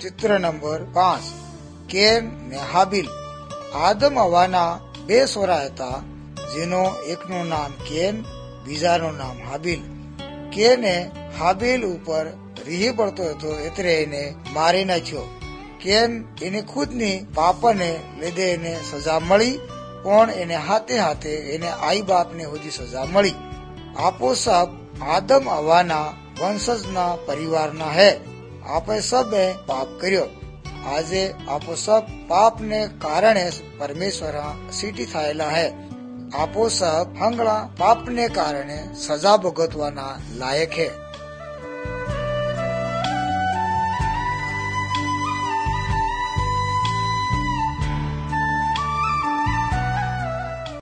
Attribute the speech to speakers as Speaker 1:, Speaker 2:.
Speaker 1: ચિત્ર number 5 can ને હાબિલ. આદમ હવાના 2 છોરા હતા, જેનો એકનું નામ કેન, બીજાનું નામ હાબિલ. કેને હાબિલ ઉપર રીહી પડતો હતો, એટલે એને મારી નાખ્યો. કેન એની ખુદની પાપને લીધે એને સજા મળી, પણ એને હાથે હાથે એને આઈ બાપને સુધી સજા મળી. આપો સબ આદમ હવાના વંશજના પરિવારના હે. આપે સબે પાપ કર્યો. આજે આપો સબ પાપને કારણે પરમેશ્વર સીટી થયેલા હે. આપો સબ હંગળા પાપને કારણે સજા ભોગવવાના લાયક હે.